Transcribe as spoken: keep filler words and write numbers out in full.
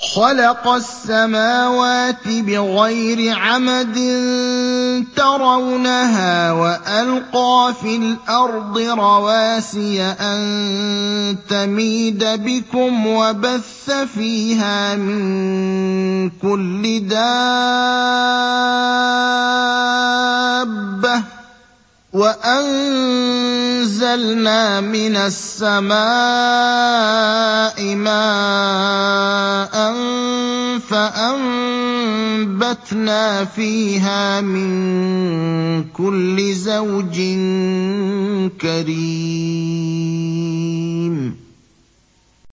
خَلَقَ السَّمَاوَاتِ بِغَيْرِ عَمَدٍ تَرَوْنَهَا وَأَلْقَىٰ فِي الْأَرْضِ رَوَاسِيَ أَن تَمِيدَ بِكُمْ وَبَثَّ فِيهَا مِن كُلِّ دَابَّةٍ ۚ وَأَنزَلْنَا مِنَ السَّمَاءِ مَاءً فَأَنبَتْنَا فِيهَا مِن كُلِّ زَوْجٍ كَرِيمٍ